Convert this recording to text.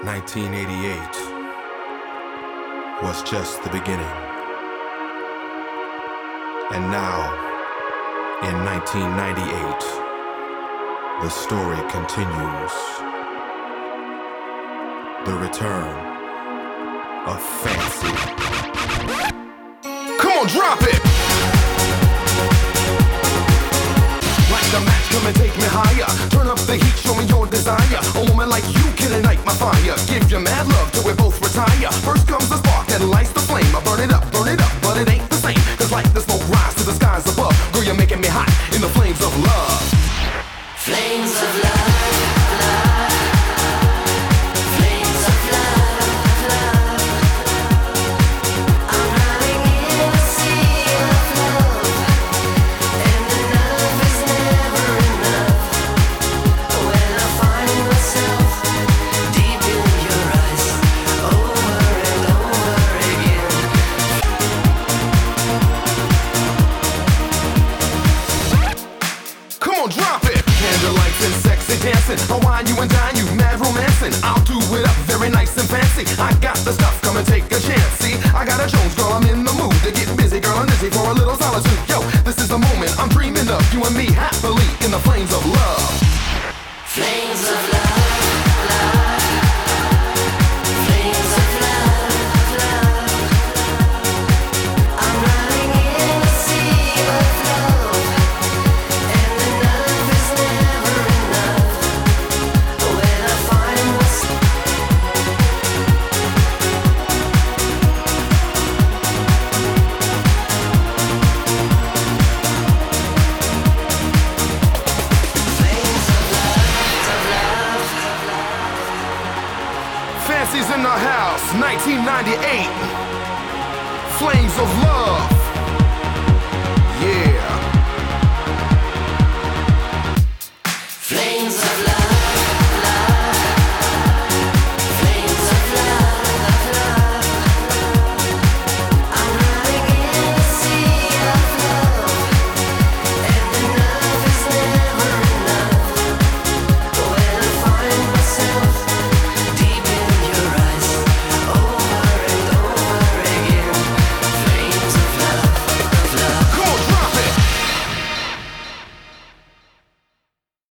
1988 was just the beginning. And now, in 1998, the story continues. The return of Fancy. Come on, drop it! Like the match, come and take me higher. Turn up the heat, show me your desire. A woman like you can ignite my fire. Give you mad love till we both retire. First comes the spark that lights the flame. I burn it up, but it ain't the same. Cause like the smoke rise to the skies above. Girl, you're making me hot in the flames of love. Flames of love, love. Flames of love, love. I'm running in a sea of love, and enough is never enough. When I find myself deep in your eyes, over and over again. Come on, drop it! Candlelights and sexy dancing. I'll wine you and dine you, mad romancing. I'll do it up very nice and fancy. I got the stuff, come and take a chance. See, I got a Jones, girl, I'm in the mood to get busy, girl, I'm dizzy for a little solitude. Yo, this is the moment I'm dreaming of. You and me happily in the flames of love. Flames of love, love. Flames of love, love. I'm running in a sea of love, and enough is never enough. When I find myself. Flames of love, Fancy's in the house, 1998. Flames of love.